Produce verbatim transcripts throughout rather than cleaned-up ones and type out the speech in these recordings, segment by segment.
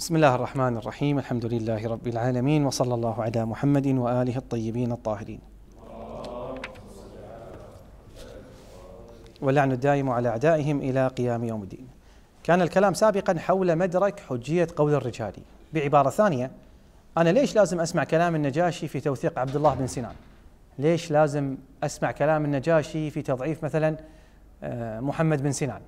بسم الله الرحمن الرحيم. الحمد لله رب العالمين، وصلى الله على محمد وآله الطيبين الطاهرين، واللعن الدائم على أعدائهم إلى قيام يوم الدين. كان الكلام سابقا حول مدرك حجية قول الرجال. بعبارة ثانية، أنا ليش لازم أسمع كلام النجاشي في توثيق عبد الله بن سنان؟ ليش لازم أسمع كلام النجاشي في تضعيف مثلا محمد بن سنان؟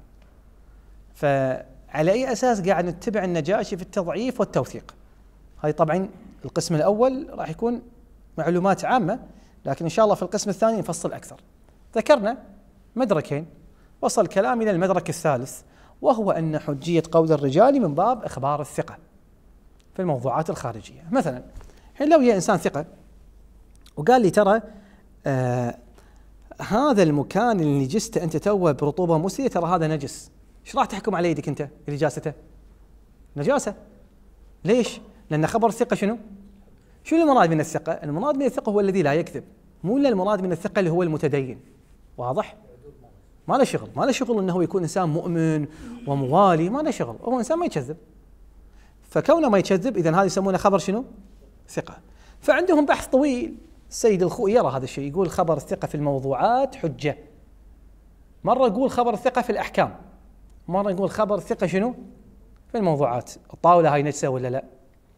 فعلى أي أساس قاعد نتبع النجاشي في التضعيف والتوثيق؟ هاي طبعا القسم الأول راح يكون معلومات عامة، لكن إن شاء الله في القسم الثاني نفصل أكثر. ذكرنا مدركين، وصل الكلام إلى المدرك الثالث، وهو أن حجية قول الرجال من باب إخبار الثقة في الموضوعات الخارجية. مثلا الحين لو يا إنسان ثقة وقال لي ترى آه هذا المكان اللي جسته أنت توه برطوبة مسية ترى هذا نجس، ايش راح تحكم على يدك أنت اللي جاسته؟ نجاسة. ليش؟ لأن خبر الثقة شنو؟ شو المراد من الثقة؟ المراد من الثقة هو الذي لا يكذب، مو إلا المراد من الثقة اللي هو المتدين. واضح؟ ما له شغل، ما له شغل أنه يكون إنسان مؤمن وموالي، ما له شغل، هو إنسان ما يكذب. فكونه ما يكذب إذن هذا يسمونه خبر شنو؟ ثقة. فعندهم بحث طويل، السيد الخوئي يرى هذا الشيء، يقول خبر الثقة في الموضوعات حجة. مرة يقول خبر الثقة في الأحكام، مرة يقول خبر الثقة شنو؟ في الموضوعات. الطاولة هاي نجسة ولا لا؟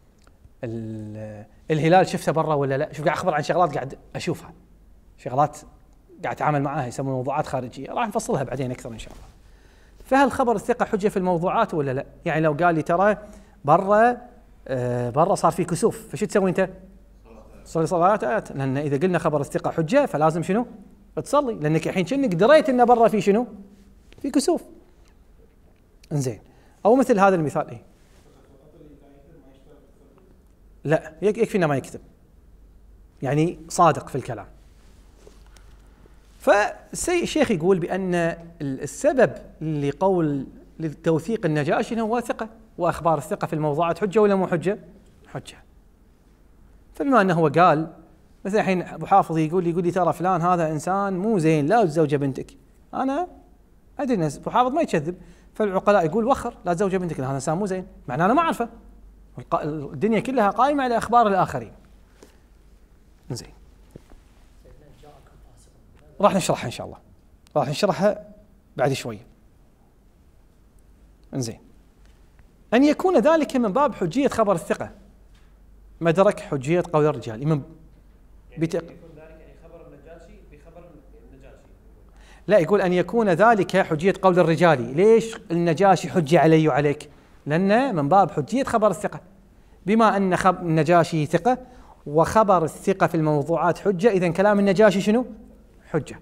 الهلال شفته برا ولا لا؟ شوف قاعد أخبر عن شغلات قاعد أشوفها، شغلات قاعد أتعامل معاها، يسمون موضوعات خارجية، راح نفصلها بعدين أكثر إن شاء الله. فهل خبر الثقة حجة في الموضوعات ولا لا؟ يعني لو قال لي ترى برا آه برا صار في كسوف، فشو تسوي أنت؟ تصلي صلاة آيات، لأن إذا قلنا خبر الثقة حجة فلازم شنو؟ تصلي، لأنك الحين كأنك دريت إن برا في شنو؟ في كسوف. انزين، أو مثل هذا المثال إيه؟ لا، يكفي إنه ما يكذب، يعني صادق في الكلام. فالشيخ يقول بأن السبب لقول لتوثيق النجاشي هو ثقة، وأخبار الثقة في الموضوعات حجة ولا مو حجة؟ حجة. فبما أنه هو قال مثلا الحين أبو حافظ يقول لي يقول لي ترى فلان هذا إنسان مو زين، لا تزوج بنتك، أنا أدري الناس أبو حافظ ما يكذب، فالعقلاء يقول وخر لا تزوج بنتك لأن هذا إنسان مو زين، معناه أنا ما أعرفه، الدنيا كلها قائمة على أخبار الآخرين. زين، راح نشرحها إن شاء الله، راح نشرحها بعد شوية. إنزين، أن يكون ذلك من باب حجية خبر الثقة، مدرك حجية قول الرجال من بتق... يعني يكون ذلك يعني خبر النجاشي بخبر النجاشي. لا، يقول أن يكون ذلك حجية قول الرجال. ليش النجاشي حجة علي وعليك؟ لأن من باب حجية خبر الثقة، بما أن خب... النجاشي ثقة وخبر الثقة في الموضوعات حجة، إذن كلام النجاشي شنو؟ حجة.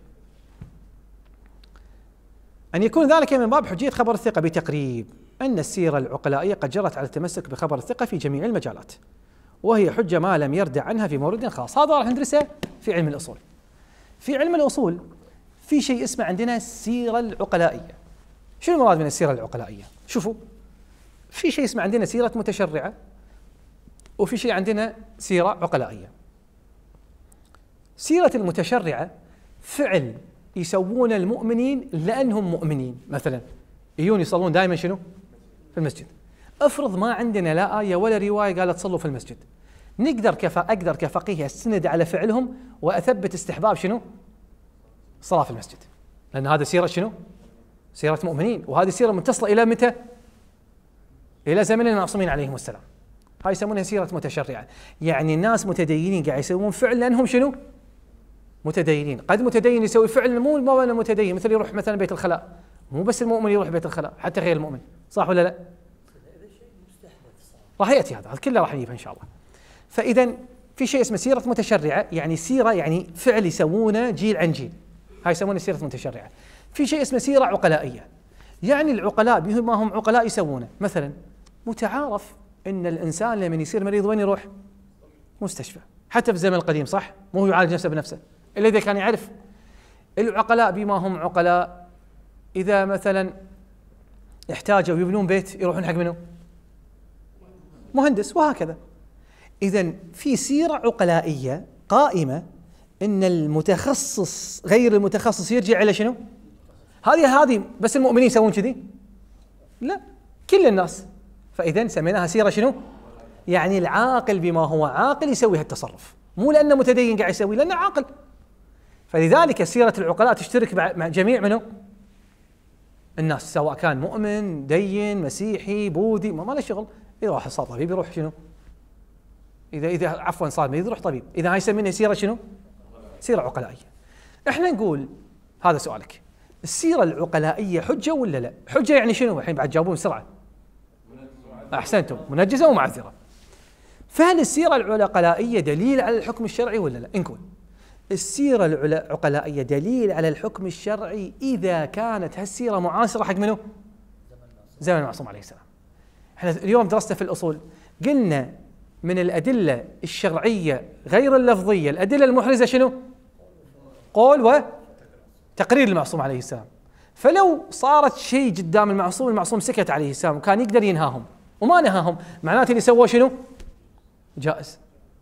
أن يكون ذلك من باب حجية خبر الثقة بتقريب أن السيرة العقلائية قد جرت على التمسك بخبر الثقة في جميع المجالات، وهي حجة ما لم يردع عنها في مورد خاص. هذا راح ندرسه في علم الأصول. في علم الأصول في شيء اسمه عندنا السيرة العقلائية. شو المراد من السيرة العقلائية؟ شوفوا، في شيء اسمه عندنا سيرة متشرعة، وفي شيء عندنا سيرة عقلائية. سيرة المتشرعة فعل يسوون المؤمنين لأنهم مؤمنين، مثلا يجون يصلون دائما شنو؟ في المسجد. افرض ما عندنا لا آية ولا رواية قالت صلوا في المسجد، نقدر كف أقدر كفقيه استند على فعلهم وأثبت استحباب شنو؟ الصلاة في المسجد، لأن هذا سيرة شنو؟ سيرة مؤمنين، وهذه سيرة متصلة إلى متى؟ إلى زمن المعصومين عليهم السلام. هاي يسمونها سيرة متشرعة، يعني الناس متدينين قاعد يسوون فعل لأنهم شنو؟ متدينين. قد متدين يسوي فعل مو مو متدين، مثل يروح مثلا بيت الخلاء، مو بس المؤمن يروح بيت الخلاء، حتى غير المؤمن، صح ولا لا؟ راح يأتي هذا كله راح يجيبه إن شاء الله. فإذا في شيء اسمه سيرة متشرعة، يعني سيرة يعني فعل يسوونه جيل عن جيل، هاي يسمونه سيرة متشرعة. في شيء اسمه سيرة عقلائية، يعني العقلاء بما هم عقلاء يسوونه. مثلا متعارف إن الإنسان لما يصير مريض وين يروح؟ مستشفى، حتى في الزمن القديم، صح؟ مو يعالج نفسه بنفسه إلا إذا كان يعرف. العقلاء بما هم عقلاء إذا مثلا احتاجوا يبنون بيت يروحون حق منه؟ مهندس، وهكذا. إذن في سيرة عقلائية قائمة إن المتخصص غير المتخصص يرجع إلى شنو؟ هذه هذه بس المؤمنين يسوون كذي؟ لا، كل الناس فإذا سميناها سيرة شنو؟ يعني العاقل بما هو عاقل يسوي هالتصرف، مو لأنه متدين قاعد يسوي، لأنه عاقل. فلذلك سيرة العقلاء تشترك مع جميع منه الناس، سواء كان مؤمن، دين، مسيحي، بوذي، ما له شغل. إذا واحد صار طبيب يروح شنو؟ إذا إذا عفوا صار مريض يروح طبيب. إذا هاي يسمينها سيرة شنو؟ سيرة عقلائية. إحنا نقول هذا سؤالك، السيرة العقلائية حجة ولا لا؟ حجة يعني شنو؟ الحين بعد جاوبون بسرعة. أحسنتم، منجزة ومعذرة. فهل السيرة العقلائية دليل على الحكم الشرعي ولا لا؟ نقول السيرة العقلائية دليل على الحكم الشرعي إذا كانت هالسيرة معاصرة حق منه؟ زمن المعصوم عليه السلام. احنا اليوم درسنا في الأصول قلنا من الأدلة الشرعية غير اللفظية الأدلة المحرزة شنو؟ قول وتقرير المعصوم عليه السلام. فلو صارت شيء قدام المعصوم، المعصوم سكت عليه السلام وكان يقدر ينهاهم وما نهاهم، معناته اللي سووا شنو؟ جائز.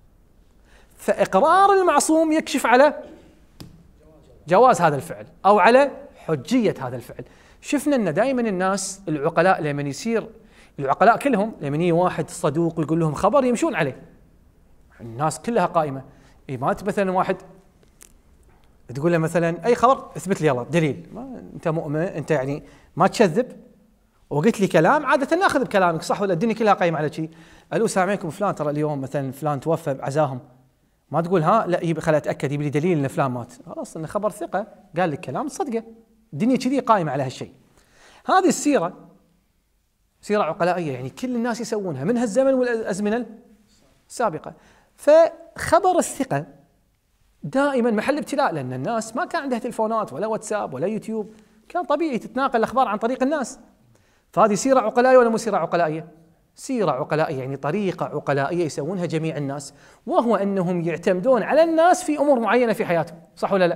فإقرار المعصوم يكشف على جواز هذا الفعل أو على حجية هذا الفعل. شفنا أن دائما الناس العقلاء لمن يصير العقلاء كلهم لمن يجي واحد صدوق ويقول لهم خبر يمشون عليه، الناس كلها قائمة. إيه ما مثلا واحد تقول له مثلا أي خبر اثبت لي يلا دليل، ما أنت مؤمن أنت يعني ما تكذب وقلت لي كلام عادة ناخذ بكلامك صح ولا؟ الدنيا كلها قايمة على شيء. ألو السلام عليكم فلان ترى اليوم مثلا فلان توفى بعزاهم، ما تقول ها لا يبي خليني اتاكد يبي لي دليل ان فلان مات، خلاص انه خبر ثقه قال لك كلام تصدقه. الدنيا كذي قائمه على هالشيء. هذه السيره سيره عقلائيه يعني كل الناس يسوونها من هالزمن والازمنه السابقه. فخبر الثقه دائما محل ابتلاء، لان الناس ما كان عندها تلفونات ولا واتساب ولا يوتيوب، كان طبيعي تتناقل الاخبار عن طريق الناس. فهذه سيره عقلائيه ولا مو سيره عقلائيه؟ سيرة عقلائية يعني طريقة عقلائية يسوونها جميع الناس، وهو أنهم يعتمدون على الناس في أمور معينة في حياتهم، صح ولا لا؟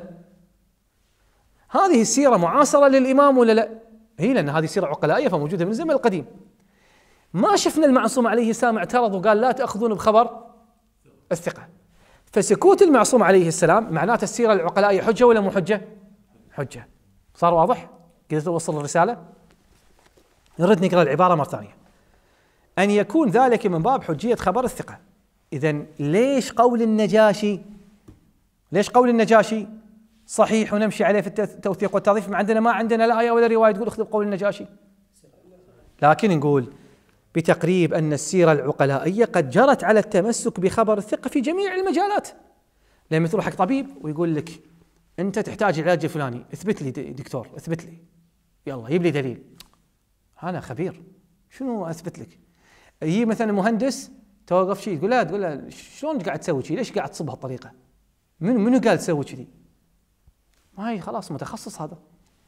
هذه السيرة معاصرة للإمام ولا لا؟ هي لأن هذه سيرة عقلائية فموجودة من الزمن القديم. ما شفنا المعصوم عليه السلام اعترض وقال لا تأخذون بخبر الثقة. فسكوت المعصوم عليه السلام معناته السيرة العقلائية حجة ولا مو حجة؟ حجة. صار واضح؟ قدرت أوصل الرسالة؟ نرد نقرأ العبارة مرة ثانية. أن يكون ذلك من باب حجية خبر الثقة. إذن ليش قول النجاشي ليش قول النجاشي صحيح ونمشي عليه في التوثيق والتضعيف، ما عندنا ما عندنا لا آية ولا رواية تقول اخذ بقول النجاشي، لكن نقول بتقريب أن السيرة العقلائية قد جرت على التمسك بخبر الثقة في جميع المجالات. لما تروح حق طبيب ويقول لك أنت تحتاج العلاج الفلاني، اثبت لي دكتور اثبت لي، يلا جيب لي دليل. أنا خبير شنو أثبت لك؟ يجي مثلا مهندس توقف شيء تقول لا تقول له شلون قاعد تسوي شيء؟ ليش قاعد تصب هالطريقه؟ من منو قال تسوي كذي؟ ما هي خلاص متخصص هذا.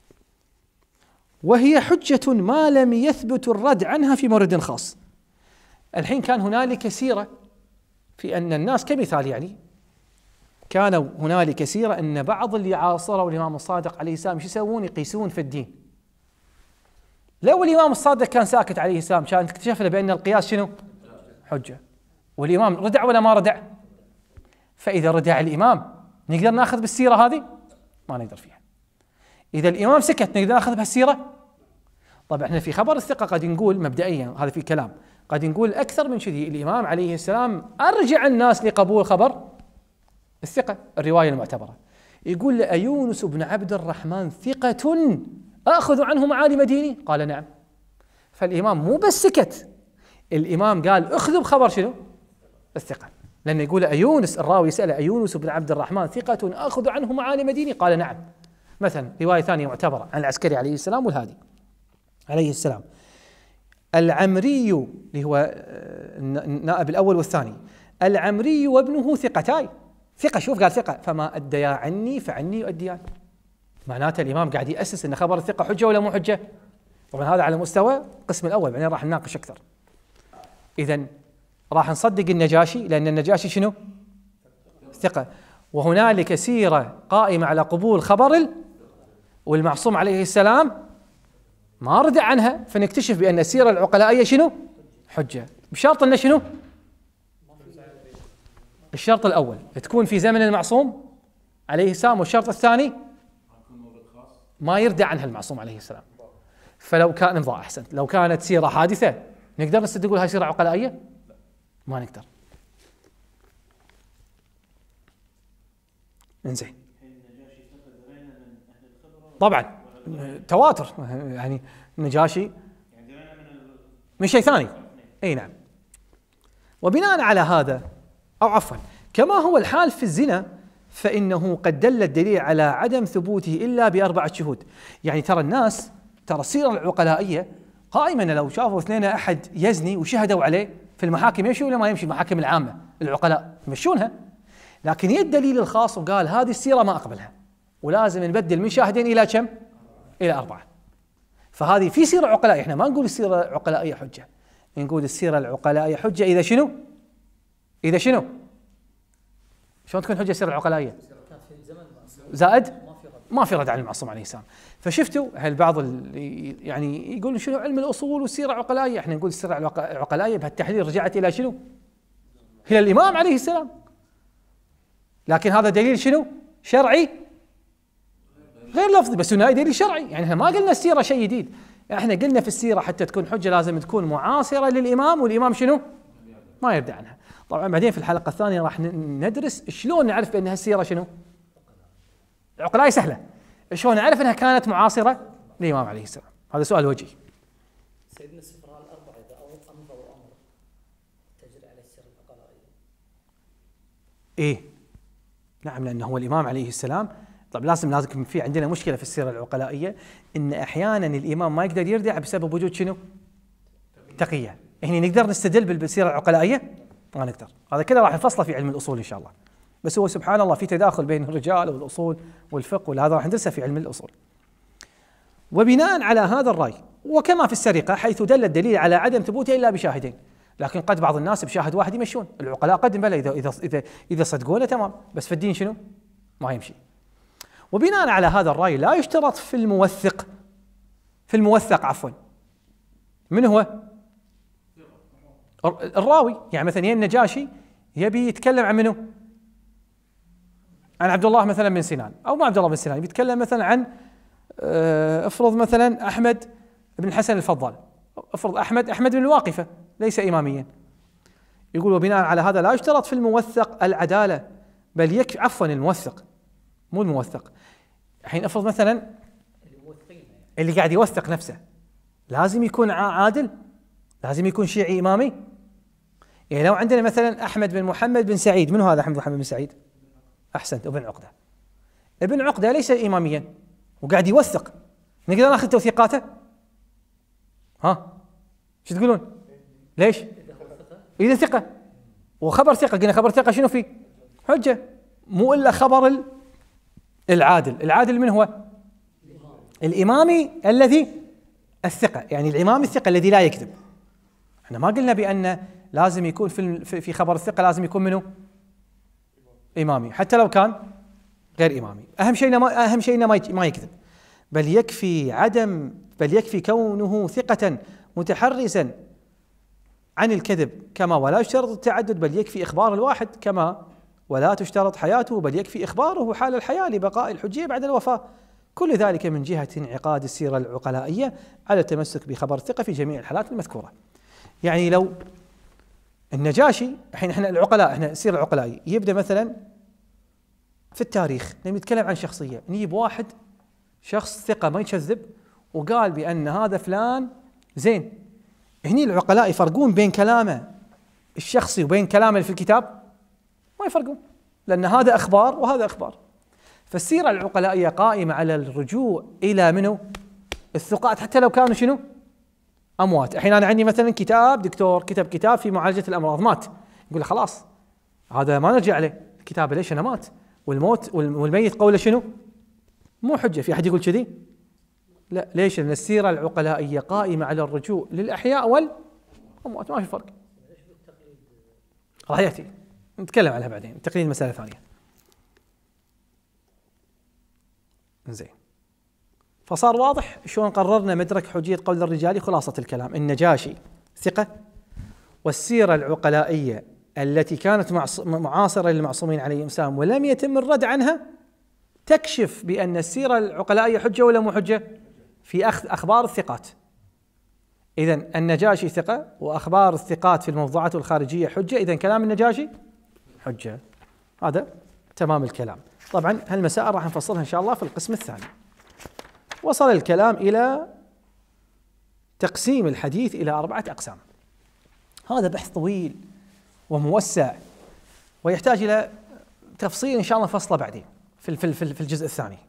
وهي حجة ما لم يثبت الرد عنها في مورد خاص. الحين كان هنالك سيرة في أن الناس كمثال يعني كانوا هنالك سيرة أن بعض اللي عاصروا الإمام الصادق عليه السلام شو يسوون؟ يقيسون في الدين. لو الإمام الصادق كان ساكت عليه السلام كان اكتشفنا بأن القياس شنو؟ حجة. والإمام ردع ولا ما ردع؟ فإذا ردع الإمام نقدر ناخذ بالسيرة هذه؟ ما نقدر فيها. إذا الإمام سكت نقدر ناخذ بهالسيرة؟ طبعا احنا في خبر الثقة قد نقول مبدئيا هذا في كلام قد نقول أكثر من كذي. الإمام عليه السلام أرجع الناس لقبول خبر الثقة الرواية المعتبرة. يقول أيونس بن عبد الرحمن ثقة أخذ عنه معالم ديني؟ قال نعم. فالإمام مو بس سكت، الإمام قال اخذوا بخبر شنو؟ الثقة. لأنه يقول أيونس الراوي يسأل أيونس بن عبد الرحمن ثقة أخذ عنه معالم ديني؟ قال نعم. مثلا رواية ثانية معتبرة عن العسكري عليه السلام والهادي عليه السلام. العمري اللي هو النائب الأول والثاني، العمري وابنه ثقتاي، ثقة شوف قال ثقة، فما أديا عني فعني يؤديان. معناته الإمام قاعد يأسس أن خبر الثقة حجة ولا مو حجة؟ طبعا هذا على مستوى القسم الأول، بعدين راح نناقش أكثر. إذن راح نصدق النجاشي لأن النجاشي شنو؟ ثقة، وهنالك سيرة قائمة على قبول خبر والمعصوم عليه السلام ما رد عنها، فنكتشف بأن السيرة العقلائية شنو؟ حجة، بشرط أن شنو؟ الشرط الأول تكون في زمن المعصوم عليه السلام، والشرط الثاني ما يردع عنها المعصوم عليه السلام. فلو كان نضاع أحسنت، لو كانت سيرة حادثة نقدر نستدل نقول هاي سيرة عقلائية؟ ما نقدر. انزين طبعا تواتر يعني النجاشي من شيء ثاني. اي نعم. وبناء على هذا او عفوا كما هو الحال في الزنا فانه قد دل الدليل على عدم ثبوته الا باربعه شهود. يعني ترى الناس ترى السيره العقلائيه قائمه، لو شافوا اثنين احد يزني وشهدوا عليه في المحاكم يمشي ولا ما يمشي؟ المحاكم العامه العقلاء يمشونها، لكن يد الدليل الخاص وقال هذه السيره ما اقبلها ولازم نبدل من شاهدين الى كم؟ الى اربعه. فهذه في سيره عقلائيه، احنا ما نقول السيره العقلائيه حجه، نقول السيره العقلائيه حجه اذا شنو؟ اذا شنو؟ شلون تكون حجه السيره العقلائيه؟ زائد ما في رد عن المعصوم عليه السلام. فشفتوا هل بعض اللي يعني يقول شنو علم الاصول والسيره العقلائيه، احنا نقول السيره العقلائيه بهالتحليل رجعت الى شنو؟ الى الامام عليه السلام. لكن هذا دليل شنو؟ شرعي غير لفظي، بس هنا دليل شرعي. يعني احنا ما قلنا السيره شيء جديد، احنا قلنا في السيره حتى تكون حجه لازم تكون معاصره للامام، والامام شنو؟ ما يرد عنها. طبعا بعدين في الحلقه الثانيه راح ندرس شلون نعرف بان هالسيره شنو؟ عقلائيه سهله. شلون نعرف انها كانت معاصره للامام عليه السلام؟ هذا سؤال وجهي. سيدنا السفراء الاربعه اذا امضوا امر تجري على السيره العقلائيه. ايه نعم، لانه هو الامام عليه السلام. طب لازم لازم في عندنا مشكله في السيره العقلائيه ان احيانا الامام ما يقدر يردع بسبب وجود شنو؟ تقيه. هنا نقدر نستدل بالسيره العقلائيه؟ ما نقدر. هذا كذا راح نفصله في علم الاصول ان شاء الله. بس هو سبحان الله في تداخل بين الرجال والاصول والفقه، وهذا راح ندرسه في علم الاصول. وبناء على هذا الراي وكما في السرقه حيث دل الدليل على عدم ثبوته الا بشاهدين، لكن قد بعض الناس بشاهد واحد يمشون. العقلاء قد بلى اذا اذا اذا اذا صدقونا تمام، بس في الدين شنو؟ ما يمشي. وبناء على هذا الراي لا يشترط في الموثق في الموثق عفوا من هو؟ الراوي. يعني مثلا النجاشي يبي يتكلم عن منه؟ عن عبد الله مثلا بن سنان، او ما عبد الله بن سنان، بيتكلم مثلا عن افرض مثلا احمد بن الحسن الفضال، افرض احمد احمد بن الواقفه ليس اماميا. يقول وبناء على هذا لا يشترط في الموثق العداله، بل يكفي عفوا الموثق مو الموثق. الحين افرض مثلا اللي قاعد يوثق نفسه لازم يكون عادل، لازم يكون شيعي امامي. يعني لو عندنا مثلا احمد بن محمد بن سعيد، من هذا احمد بن محمد بن سعيد؟ احسنت، ابن عقده. ابن عقده ليس اماميا وقاعد يوثق، نقدر ناخذ توثيقاته؟ ها شو تقولون؟ ليش؟ اذا ثقه وخبر ثقه، قلنا خبر ثقه شنو فيه؟ حجه، مو الا خبر العادل. العادل من هو؟ الامامي الذي الثقه، يعني الامام الثقه الذي لا يكذب. احنا ما قلنا بان لازم يكون في في خبر الثقه لازم يكون منه امامي، حتى لو كان غير امامي. اهم شيء ما اهم شيء ما ما يكذب، بل يكفي عدم بل يكفي كونه ثقة متحرزا عن الكذب، كما ولا يشترط التعدد بل يكفي اخبار الواحد، كما ولا تشترط حياته بل يكفي اخباره حال الحياة لبقاء الحجية بعد الوفاة. كل ذلك من جهة انعقاد السيرة العقلائية على التمسك بخبر الثقة في جميع الحالات المذكورة. يعني لو النجاشي، الحين احنا العقلاء، احنا السيرة العقلائية يبدأ مثلا في التاريخ لما يتكلم عن شخصية، نجيب واحد شخص ثقة ما يكذب وقال بأن هذا فلان زين. هني العقلاء يفرقون بين كلامه الشخصي وبين كلامه اللي في الكتاب؟ ما يفرقون، لأن هذا أخبار وهذا أخبار. فالسيرة العقلائية قائمة على الرجوع إلى منو؟ الثقات، حتى لو كانوا شنو؟ أموات. الحين أنا عندي مثلا كتاب، دكتور كتب كتاب في معالجة الأمراض، مات، يقول خلاص هذا ما نرجع عليه الكتاب، ليش أنا مات؟ والموت والميت قوله شنو؟ مو حجة. في أحد يقول كذي؟ لا. ليش؟ لأن السيرة العقلائية قائمة على الرجوع للأحياء والأموات، ما في فرق. راح يأتي نتكلم عنها بعدين، التقليد مسألة ثانية. زين، فصار واضح شلون قررنا مدرك حجية قول الرجال. خلاصة الكلام، النجاشي ثقة، والسيرة العقلائية التي كانت معاصرة للمعصومين عليهم السلام ولم يتم الرد عنها تكشف بأن السيرة العقلائية حجة ولا مو حجة في أخذ أخبار الثقات. إذن النجاشي ثقة، وأخبار الثقات في الموضوعات الخارجية حجة، إذن كلام النجاشي حجة. هذا تمام الكلام. طبعا هالمسائل راح نفصلها إن شاء الله في القسم الثاني. وصل الكلام إلى تقسيم الحديث إلى أربعة أقسام. هذا بحث طويل وموسع ويحتاج إلى تفصيل إن شاء الله فصله بعدين في في في الجزء الثاني.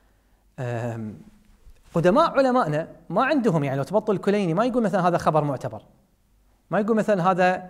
قدماء علمائنا ما عندهم، يعني لو تبطل الكليني ما يقول مثلا هذا خبر معتبر، ما يقول مثلا هذا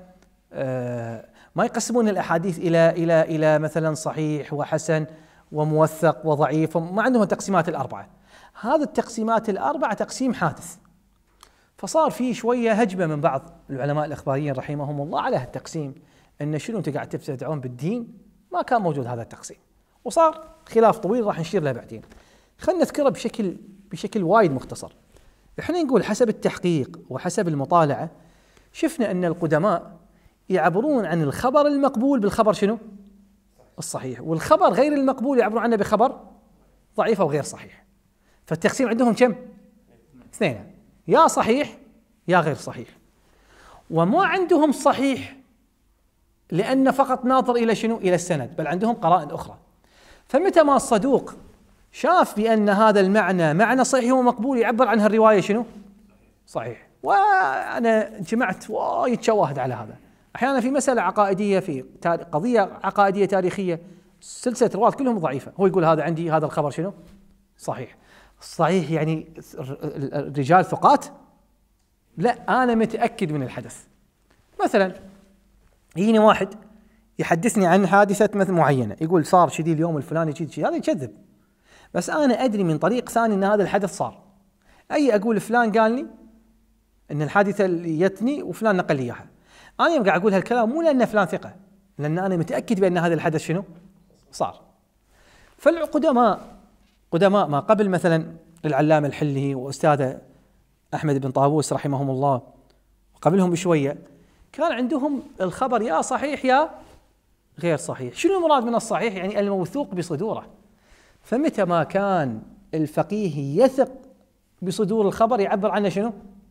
ما يقسمون الأحاديث إلى إلى إلى مثلا صحيح وحسن وموثق وضعيف، ما عندهم التقسيمات الأربعة. هذه التقسيمات الأربعة تقسيم حادث، فصار في شوية هجمة من بعض العلماء الإخباريين رحمهم الله على هالتقسيم، أن شنو أنت قاعد تبتدعون بالدين، ما كان موجود هذا التقسيم، وصار خلاف طويل راح نشير له بعدين. خلينا نذكره بشكل بشكل وايد مختصر. احنا نقول حسب التحقيق وحسب المطالعة شفنا أن القدماء يعبرون عن الخبر المقبول بالخبر شنو؟ الصحيح، والخبر غير المقبول يعبرون عنه بخبر ضعيف أو غير صحيح. فالتقسيم عندهم كم؟ اثنين، يا صحيح يا غير صحيح. وما عندهم صحيح لأن فقط ناظر إلى شنو؟ إلى السند، بل عندهم قرائن أخرى. فمتى ما الصدوق شاف بأن هذا المعنى معنى صحيح ومقبول يعبر عنها الرواية شنو؟ صحيح. وأنا جمعت وايد شواهد على هذا. أحيانا في مسألة عقائدية، في قضية عقائدية تاريخية، سلسلة رواة كلهم ضعيفة، هو يقول هذا عندي هذا الخبر شنو؟ صحيح. صحيح يعني الرجال ثقات؟ لا، أنا متأكد من الحدث. مثلا يجيني واحد يحدثني عن حادثة مثل معينة، يقول صار شذي اليوم الفلاني كذي كذي، هذا يكذب. بس أنا أدري من طريق ثاني أن هذا الحدث صار. أي أقول فلان قالني أن الحادثة اللي جتني وفلان نقل لي إياها، أنا يوم قاعد أقول هالكلام مو لأن فلان ثقة، لأن أنا متأكد بأن هذا الحدث شنو؟ صار. فالقدماء قدماء ما قبل مثلا العلامة الحلي وأستاذه أحمد بن طاووس رحمهم الله، وقبلهم بشوية، كان عندهم الخبر يا صحيح يا غير صحيح. شنو المراد من الصحيح؟ يعني الموثوق بصدوره. فمتى ما كان الفقيه يثق بصدور الخبر يعبر عنه شنو؟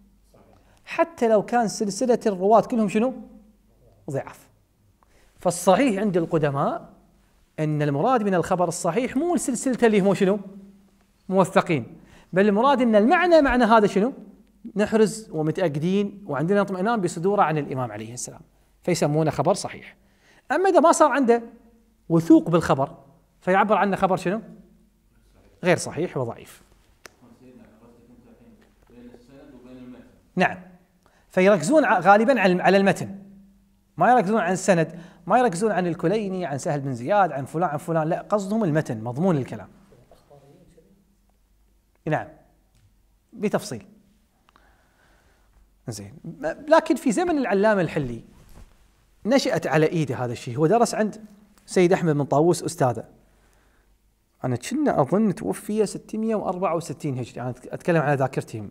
حتى لو كان سلسلة الرواة كلهم شنو؟ ضعف. فالصحيح عند القدماء أن المراد من الخبر الصحيح مو سلسلته اللي هم شنو؟ موثقين، بل المراد أن المعنى معنى هذا شنو؟ نحرز ومتأكدين وعندنا اطمئنان بصدوره عن الإمام عليه السلام، فيسمونه خبر صحيح. أما إذا ما صار عنده وثوق بالخبر فيعبر عنه خبر شنو؟ غير صحيح وضعيف. نعم، فيركزون غالبا على المتن، ما يركزون عن السند، ما يركزون عن الكليني، عن سهل بن زياد، عن فلان عن فلان، لا، قصدهم المتن، مضمون الكلام. نعم بتفصيل. زين، لكن في زمن العلامة الحلي نشأت على ايده هذا الشيء. هو درس عند سيد أحمد بن طاووس أستاذه، أنا كنا أظن توفي ستمائة وأربعة وستين هجري، أنا أتكلم على ذاكرتي.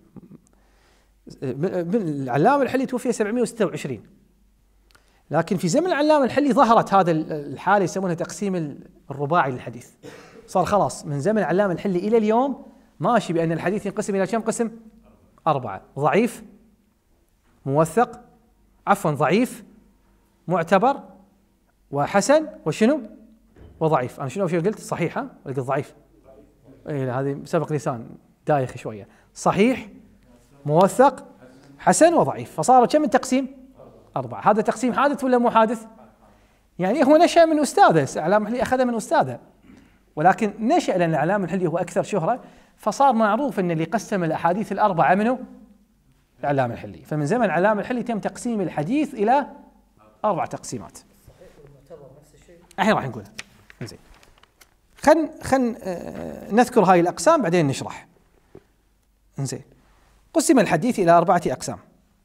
العلامة الحلي توفي سبعمائة وستة وعشرين، لكن في زمن العلامة الحلي ظهرت هذا الحالة يسمونها تقسيم الرباعي للحديث. صار خلاص من زمن العلامة الحلي إلى اليوم ماشي بأن الحديث ينقسم إلى كم قسم؟ أربعة: ضعيف، موثق، عفوا ضعيف، معتبر، وحسن، وشنو؟ وضعيف. أنا شنو شو قلت؟ صحيح ها؟ ولا قلت ضعيف؟ إيه هذه سبق لسان دايخ شوية. صحيح، موثق، حسن، وضعيف. فصاروا كم التقسيم؟ أربعة. هذا تقسيم حادث ولا مو حادث؟ يعني هو نشأ من أستاذه، العلامة الحلي أخذه من أستاذه، ولكن نشأ لأن العلامة الحلي هو أكثر شهرة، فصار معروف أن اللي قسم الأحاديث الأربعة منه العلامة الحلي. فمن زمن العلامة الحلي تم تقسيم الحديث إلى أربع تقسيمات. الحين راح نقولها. زين، خل خل نذكر هاي الأقسام بعدين نشرح. زين، قسم الحديث إلى أربعة أقسام.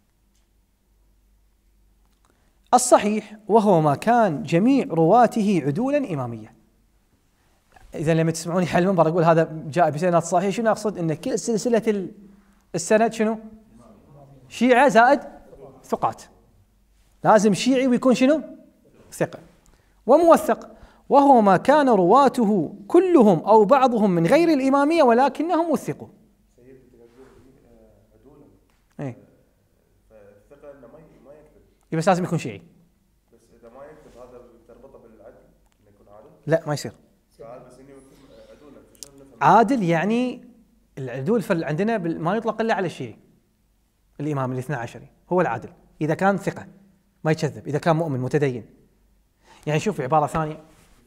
الصحيح وهو ما كان جميع رواته عدولا إمامية. إذا لما تسمعوني على المنبر أقول هذا جاء بسند صحيح، شنو أقصد؟ أن كل سلسلة السند شنو؟ شيعة زائد ثقات، لازم شيعي ويكون شنو؟ ثقة. وموثق وهو ما كان رواته كلهم أو بعضهم من غير الإمامية ولكنهم وثقوا. ايه بس لازم يكون شيعي. بس اذا ما يكتب هذا تربطه بالعدل انه يكون عادل؟ لا ما يصير. تعال بس اني عدول شلون نفهم؟ عادل يعني العدول في عندنا ما يطلق الا على الشيعي. الامام الاثنى عشري هو العادل اذا كان ثقه ما يكذب، اذا كان مؤمن متدين. يعني شوف عباره ثانيه،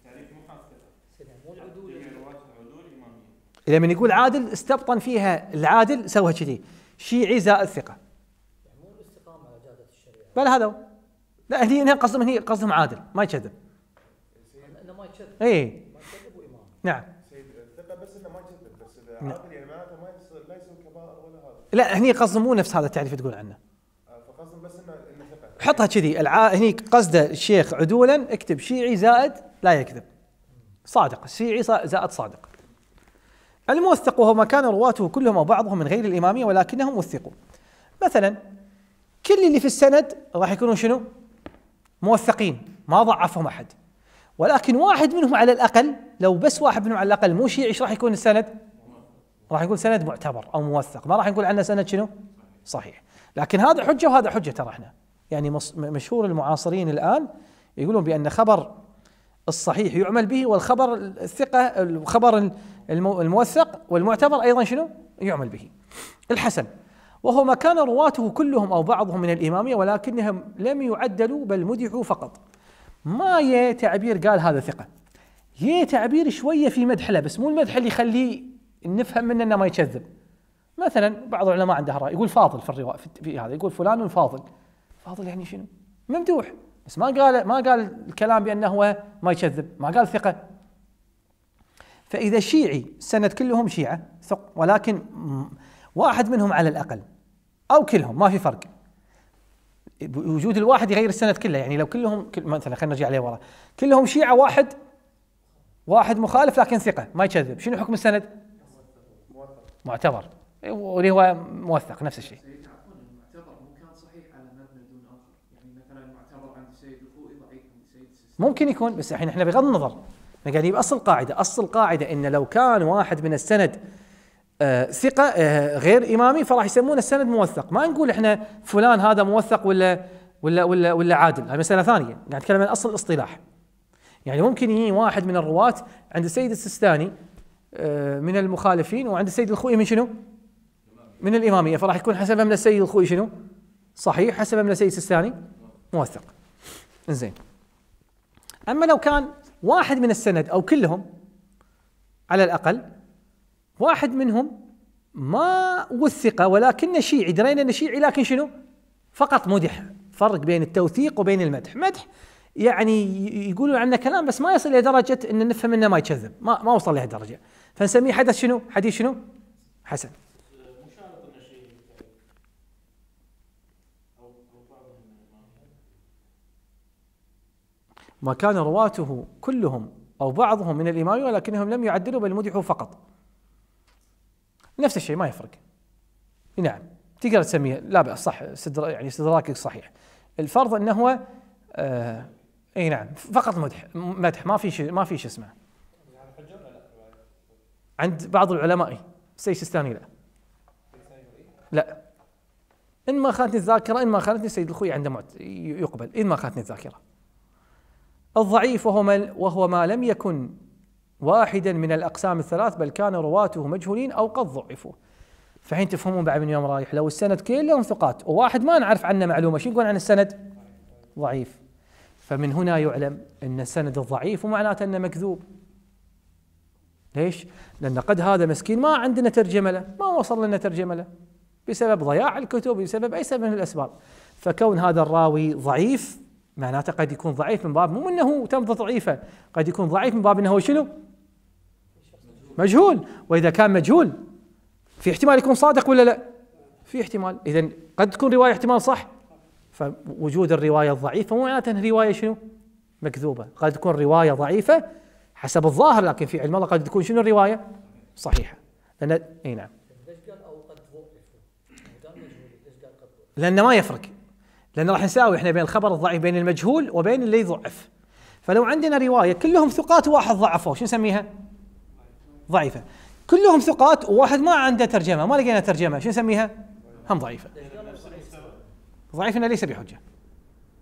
إذا من يقول عادل استبطن فيها العادل سوى كذي شيعي زائد ثقة. يعني مو الاستقامة على جادة الشريعة. بل هذا هو. لا هني هنا قصدهم هني قصدهم عادل ما يكذب. انه ما يكذب. اي ما يكذب وإمام. نعم. سيد الثقة بس انه ما يكذب، بس اذا عادل يعني معناته ما يصير لا يسوي كبائر ولا هذا. لا هني قصدهم مو نفس هذا التعريف تقول عنه. فقصدهم بس انه انه ثقة. حطها كذي الع... هني قصده الشيخ عدولا اكتب شيعي زائد لا يكذب. صادق، شيعي زائد صادق. الموثق وهو ما كان رواته كلهم أو بعضهم من غير الإمامية ولكنهم وثقوا. مثلا كل اللي في السند راح يكونوا شنو؟ موثقين ما ضعفهم أحد، ولكن واحد منهم على الأقل، لو بس واحد منهم على الأقل مو شيعي ايش راح يكون السند؟ راح يقول سند معتبر أو موثق، ما راح نقول عنه سند شنو؟ صحيح. لكن هذا حجة وهذا حجة ترى احنا يعني مشهور المعاصرين الآن يقولون بأن خبر الصحيح يعمل به والخبر الثقة الخبر الموثق والمعتبر أيضا شنو؟ يعمل به. الحسن وهو ما كان رواته كلهم أو بعضهم من الإمامية ولكنهم لم يعدلوا بل مدحوا فقط. ما يه تعبير قال هذا ثقة، يه تعبير شوية في مدح له، بس مو المدح اللي يخليه نفهم منه انه ما يكذب. مثلا بعض العلماء عنده رأي يقول فاضل في الرواية في هذا، يقول فلان فاضل. فاضل يعني شنو؟ ممدوح، بس ما قال ما قال الكلام بأنه هو ما يكذب، ما قال ثقة. فإذا شيعي سند كلهم شيعة ثق، ولكن واحد منهم على الأقل أو كلهم ما في فرق، وجود الواحد يغير السند كله. يعني لو كلهم مثلا خلينا نرجع عليه ورا، كلهم شيعة واحد واحد مخالف لكن ثقة ما يكذب، شنو حكم السند؟ معتبر، واللي هو موثق نفس الشيء. المعتبر مو كان صحيح على مبنى دون آخر، يعني مثلا المعتبر عند السيد الخوئي ضعيف عند السيد السيستاني. ممكن يكون، بس الحين احنا بغض النظر احنا قاعدين بأصل قاعدة، أصل القاعدة إن لو كان واحد من السند آه ثقة آه غير إمامي فراح يسمونه السند موثق. ما نقول احنا فلان هذا موثق ولا ولا ولا ولا عادل، هذه مسألة ثانية، قاعد نتكلم عن أصل الاصطلاح. يعني ممكن يجي واحد من الرواة عند السيد السيستاني آه من المخالفين، وعند السيد الخوئي من شنو؟ من الإمامية، فراح يكون حسب من السيد الخوئي شنو؟ صحيح، حسب من السيد السيستاني موثق. انزين. أما لو كان واحد من السند أو كلهم على الأقل واحد منهم ما وثق ولكن شيعي، درينا أنه شيعي لكن شنو؟ فقط مدح. فرق بين التوثيق وبين المدح. مدح يعني يقولون عنه كلام بس ما يصل إلى درجة أن نفهم أنه ما يكذب، ما ما وصل لهالدرجة، فنسميه حدث شنو؟ حديث شنو؟ حسن. ما كان رواته كلهم أو بعضهم من الإمامية ولكنهم لم يعدلوا بل مدحوا فقط. نفس الشيء ما يفرق. نعم تقدر تسميه لا بأس صح، يعني استدراكك صحيح. الفرض أنه هو آه اي نعم فقط مدح مدح ما في شيء ما في شيء اسمه. عند بعض العلماء السيد السيستاني لا لا إن ما خانتني الذاكرة، إن ما خانتني السيد الخوئي عنده يقبل إن ما خانتني الذاكرة. الضعيف وهو ما, وهو ما لم يكن واحدا من الأقسام الثلاث بل كان رواته مجهولين أو قد ضعفوا. فحين تفهمون بعد من يوم رايح لو السند كلهم ثقات وواحد ما نعرف عنه معلومة شو نقول عن السند؟ ضعيف. فمن هنا يعلم أن السند الضعيف ومعناته أنه مكذوب. ليش؟ لأن قد هذا مسكين ما عندنا ترجمة له، ما وصل لنا ترجمة له بسبب ضياع الكتب، بسبب أي سبب من الأسباب. فكون هذا الراوي ضعيف معناته قد يكون ضعيف من باب مو انه تم تضعيفه، قد يكون ضعيف من باب انه هو شنو؟ مجهول. واذا كان مجهول في احتمال يكون صادق ولا لا؟ في احتمال. اذا قد تكون روايه احتمال صح، فوجود الروايه الضعيفه مو معناته ان روايه شنو؟ مكذوبه. قد تكون روايه ضعيفه حسب الظاهر، لكن في علم الله قد تكون شنو الروايه؟ صحيحه. لان اي نعم. ليش قال او قد ضعفوا؟ قال مجهول، ليش قال قد ضعفوا؟ لانه ما يفرق، لأن راح نساوي احنا بين الخبر الضعيف بين المجهول وبين اللي يضعف. فلو عندنا رواية كلهم ثقات وواحد ضعفوه شو نسميها؟ ضعيفة. كلهم ثقات وواحد ما عنده ترجمة ما لقينا ترجمة شو نسميها؟ هم ضعيفة. ضعيف انه ليس بحجة.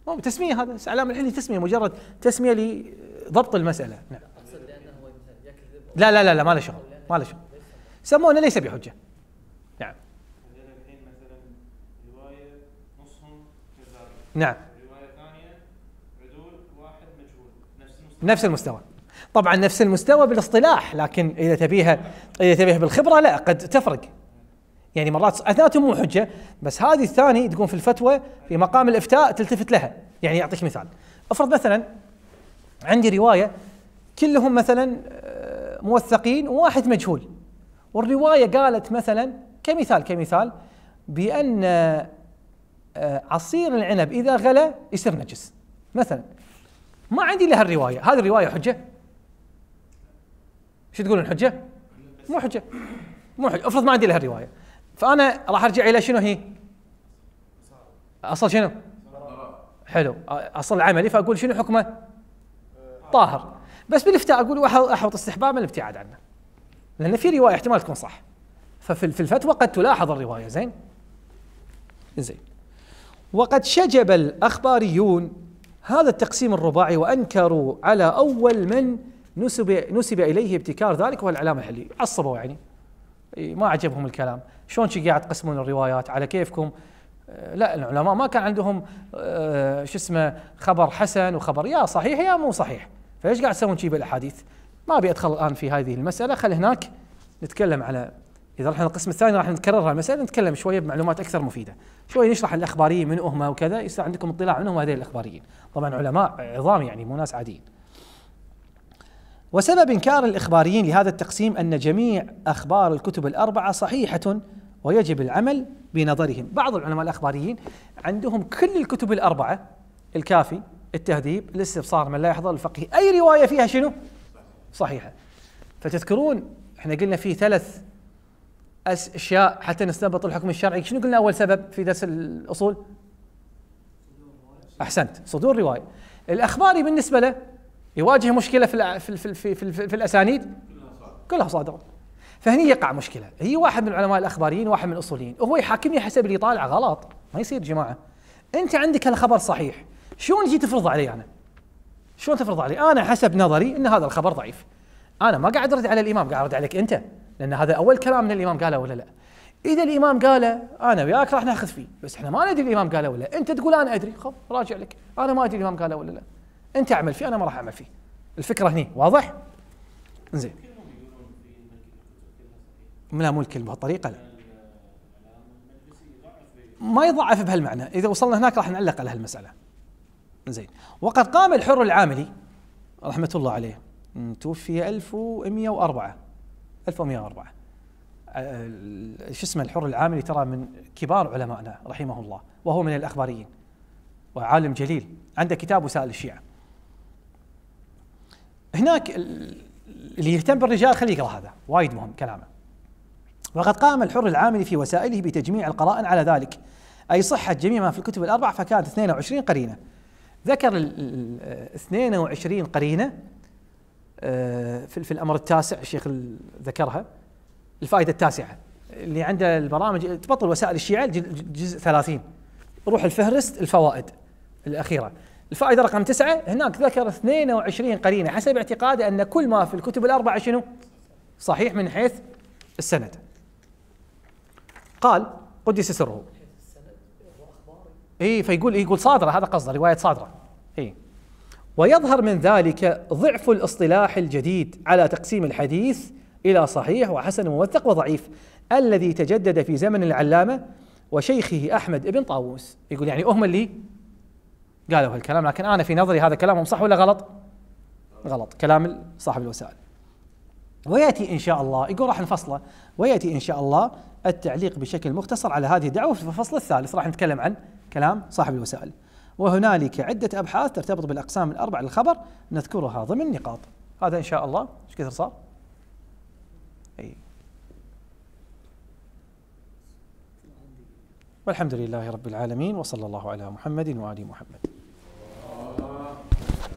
مو تسميه، هذا علامة العلة تسمية، مجرد تسمية لضبط المسألة. نعم. اقصد لانه هو مثلا يكذب. لا لا لا لا ما له شغل، ما له شغل. سمونه ليس بحجة. نعم. الحين مثلا رواية نصهم كذاب. نعم. رواية ثانية عدول واحد مجهول نفس المستوى. نفس المستوى. طبعا نفس المستوى بالاصطلاح، لكن إذا تبيها إذا تبيها بالخبرة لا، قد تفرق. يعني مرات اثنيناتهم مو حجة، بس هذه الثاني تكون في الفتوى في مقام الإفتاء تلتفت لها. يعني أعطيك مثال، افرض مثلا عندي رواية كلهم مثلا موثقين وواحد مجهول، والرواية قالت مثلا كمثال كمثال بأن عصير العنب إذا غلى يصير نجس مثلا. ما عندي لها الرواية، هذه الرواية حجة؟ شو تقولون حجة؟ مو حجة، مو حجة. افرض ما عندي لها الرواية، فأنا راح أرجع إلى شنو هي؟ أصل شنو؟ حلو، أصل عملي، فأقول شنو حكمه؟ طاهر. بس بالافتاء أقول أحوط استحبابا الابتعاد عنه، لأن في رواية احتمال تكون صح، ففي الفتوى قد تلاحظ الرواية. زين زين. وقد شجب الأخباريون هذا التقسيم الرباعي وأنكروا على أول من نسب نسب إليه ابتكار ذلك، وهو العلامة الحلي. عصبوا يعني ما عجبهم الكلام، شلون شي قاعد تقسمون الروايات على كيفكم؟ آه لا، العلماء ما كان عندهم آه شو اسمه خبر حسن وخبر يا صحيح يا مو صحيح، فايش قاعد تسوون شي بالاحاديث؟ ما ابي ادخل الان في هذه المساله، خلي هناك نتكلم على، اذا رحنا القسم الثاني راح نكررها المساله، نتكلم شويه بمعلومات اكثر مفيده، شويه نشرح الاخباريين من هم وكذا، يصير عندكم اطلاع منهم هذول الاخباريين، طبعا علماء عظام يعني مو ناس عاديين. وسبب إنكار الإخباريين لهذا التقسيم أن جميع أخبار الكتب الأربعة صحيحة ويجب العمل بنظرهم. بعض العلماء الأخباريين عندهم كل الكتب الأربعة، الكافي، التهذيب، الاستبصار من لا يحضر الفقه، أي رواية فيها شنو؟ صحيحة. فتذكرون احنا قلنا في ثلاث أشياء حتى نستنبط الحكم الشرعي، شنو قلنا أول سبب في درس الأصول؟ أحسنت، صدور رواية. الأخباري بالنسبة له يواجه مشكلة في في في في, في, في, في الأسانيد كلها صادرة، فهني يقع مشكلة. هي واحد من العلماء الأخباريين وواحد من الأصوليين، وهو يحاكمني حسب اللي طالع، غلط، ما يصير جماعة. أنت عندك الخبر صحيح، شلون تجي تفرض علي أنا؟ شلون تفرض علي؟ أنا حسب نظري أن هذا الخبر ضعيف، أنا ما قاعد أرد على الإمام، قاعد أرد عليك أنت، لأن هذا أول كلام من الإمام قاله ولا لا. إذا الإمام قاله أنا وياك راح ناخذ فيه، بس إحنا ما ندري الإمام قاله ولا، أنت تقول أنا أدري، خب راجع لك، أنا ما أدري الإمام قاله ولا لا، أنت أعمل فيه أنا ما راح أعمل فيه. الفكرة هني واضح؟ زين. لا مو الكل بهالطريقة، لا ما يضعف بهالمعنى، إذا وصلنا هناك راح نعلق على هالمسألة. زين. وقد قام الحر العاملي رحمة الله عليه، توفي ألف ومئة وأربعة ألف ومئة وأربعة، شو اسمه الحر العاملي ترى من كبار علمائنا رحمه الله، وهو من الأخباريين وعالم جليل، عنده كتاب وسائل الشيعة. هناك اللي يهتم بالرجال خليه يقرأ هذا، وايد مهم كلامه. وقد قام الحر العاملي في وسائله بتجميع القرائن على ذلك، أي صحة جميع ما في الكتب الأربع، فكانت اثنين وعشرين قرينة. ذكر ال اثنين وعشرين قرينة في الأمر التاسع، الشيخ ذكرها، الفائدة التاسعة اللي عنده البرامج تبطل وسائل الشيعة جزء ثلاثين، روح الفهرست الفوائد الأخيرة، الفائدة رقم تسعة، هناك ذكر اثنين وعشرين قرينة حسب اعتقاده أن كل ما في الكتب الأربعة شنو؟ صحيح من حيث السند. قال قدس سره. اي فيقول يقول صادرة، هذا قصده رواية صادرة. اي ويظهر من ذلك ضعف الاصطلاح الجديد على تقسيم الحديث إلى صحيح وحسن وموثق وضعيف الذي تجدد في زمن العلامة وشيخه أحمد بن طاووس. يقول يعني هم اللي قالوا هالكلام، لكن أنا في نظري هذا كلامهم صح ولا غلط؟ غلط، كلام صاحب الوسائل. ويأتي إن شاء الله، يقول راح نفصله، ويأتي إن شاء الله التعليق بشكل مختصر على هذه الدعوة في الفصل الثالث، راح نتكلم عن كلام صاحب الوسائل. وهنالك عدة أبحاث ترتبط بالأقسام الأربع للخبر نذكرها ضمن نقاط. هذا إن شاء الله. إيش كثر صار؟ أي. والحمد لله رب العالمين، وصلى الله على محمد وآل محمد.